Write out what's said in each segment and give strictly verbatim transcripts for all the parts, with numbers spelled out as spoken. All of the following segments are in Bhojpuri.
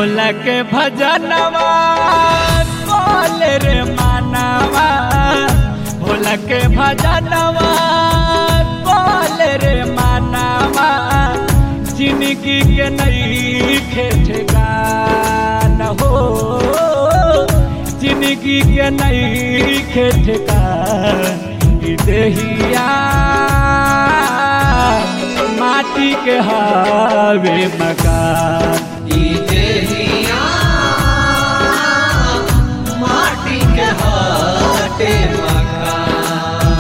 भोला के भजनवा बोले रे मानवा, भोला के भजनवा बोले रे मानवा, जिंदगी के नई ठेकान हो, जिंदगी के नई ठेकान देहिया माटी के हावे मकान, देहिया माटी के हाटे मकान।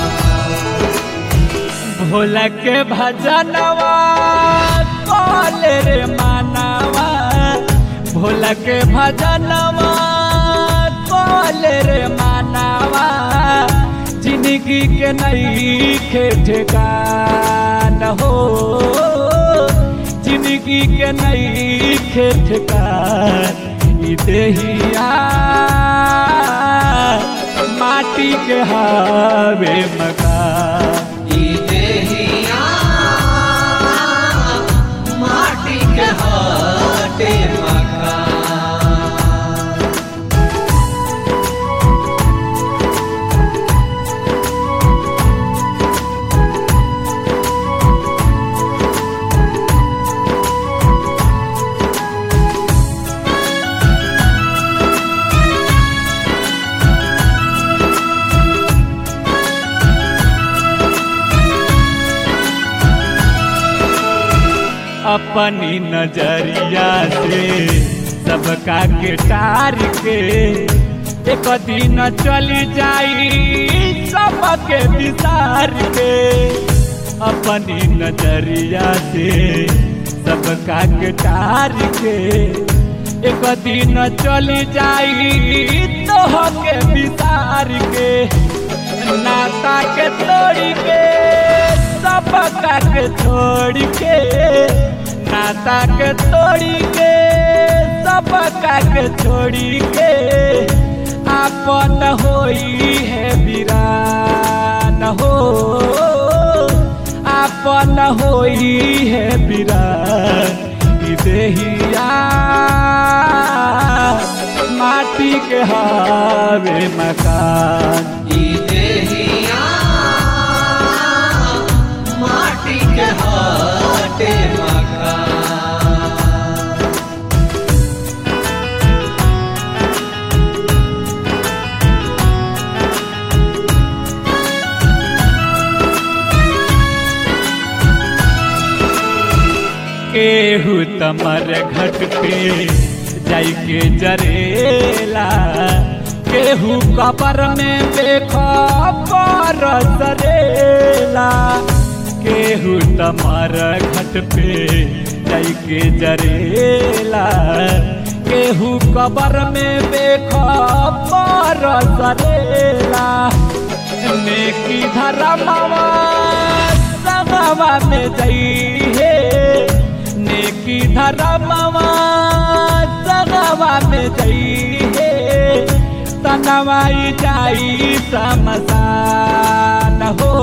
भोला के भजनवा बोले रे मानवा, भोला के भजनवा बोले रे मानवा, जिंदगी के नई ठेकान हो, जिंदगी के नई ठेकान देहिया माटी के हावे मकान, देहिया माटी के हाटे मकान। अपनी नजरिया से सबका के टार के एक दिन चली जाई सबके विसार के, अपनी नजरिया से सबका के टार के एक दिन चली जाई तो के विसार के, नाता के तोड़ के सबका के छोड़ के, नाता के तोड़ी के सबका के छोड़ी के, आपन होई है वीरान हो, आपन होई है वीरान देहिया माटी के हावे मकान, देहिया माटी के हाटे मकान। केहू तमर घट पे जाई के जरेला, केहू कबर में देखो पर सरेला, केहू तमर घट पे जाई के जरेला, केहू कबर में देखो पर सरेला, नेकी धर्मवा सगवा में जाई है, नेकी धर्मवा सगवा में जाई है, तनवाई जाई समसान हो,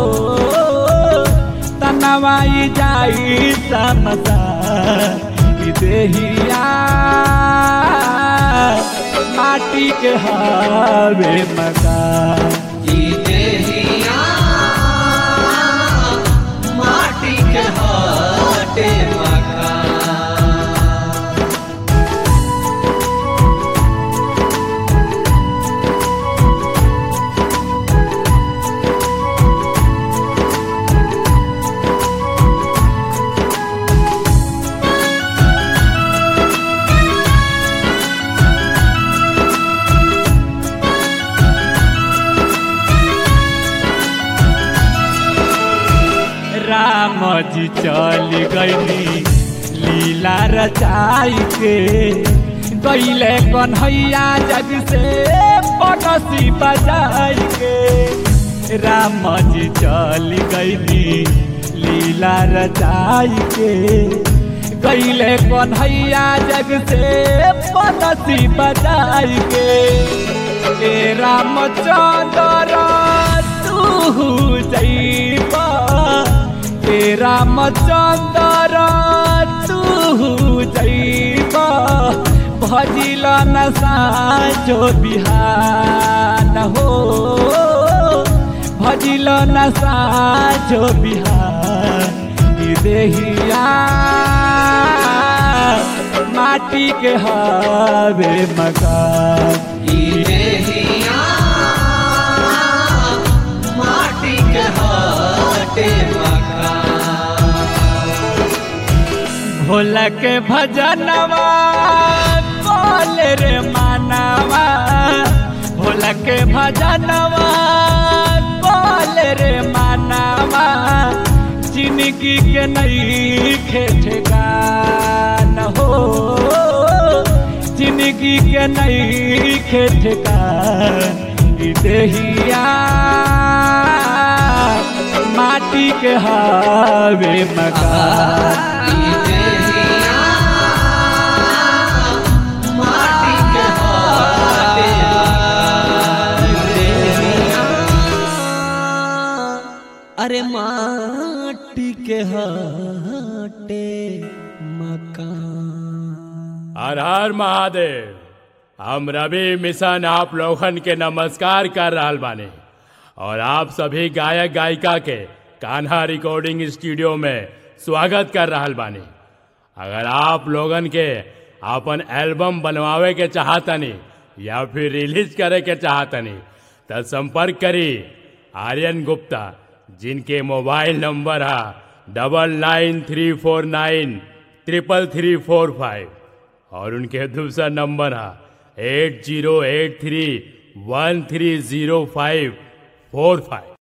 तनवाई जाई समसान देहिया माटी के हावे मकान, देहिया माटी के हाटे मकान। राम जी चल गई लीला रचाई के, गईले कन्हैया जग से बंसी बजाई के, राम जी चल गई लीला रचाई के, गईले कन्हैया जग से बंसी बजाई के, ए रामचंद्र तू जइबा, ए रामचंद्र तू जइबा, भजिल नशा जो बिहान हो भजिल नशा जो बिहान ई देहिया माटी के हवे मकान ई देहिया माटी के हटे मकान भोला के भजनवा बोल रे मानवा भोला के भजनवा बोल रे मानवा जिंदगी के नई ठेकान हो जिंदगी के नई ठेकान ई देहिया माटी के हवे मकान ई देहिया माटी के हटे अरे माटी के हटे मकान। हर हर महादेव। हम रवि मिशन आप लोगन के नमस्कार कर रहल बानी और आप सभी गायक गायिका के कान्हा रिकॉर्डिंग स्टूडियो में स्वागत कर रहल बानी। अगर आप लोगन के अपन एल्बम बनवावे के चाहतनी या फिर रिलीज करे के चाहतनी तो संपर्क करी आर्यन गुप्ता, जिनके मोबाइल नंबर है double nine three four nine triple three four five और उनके दूसरा नंबर है eight zero eight three one three zero five four five.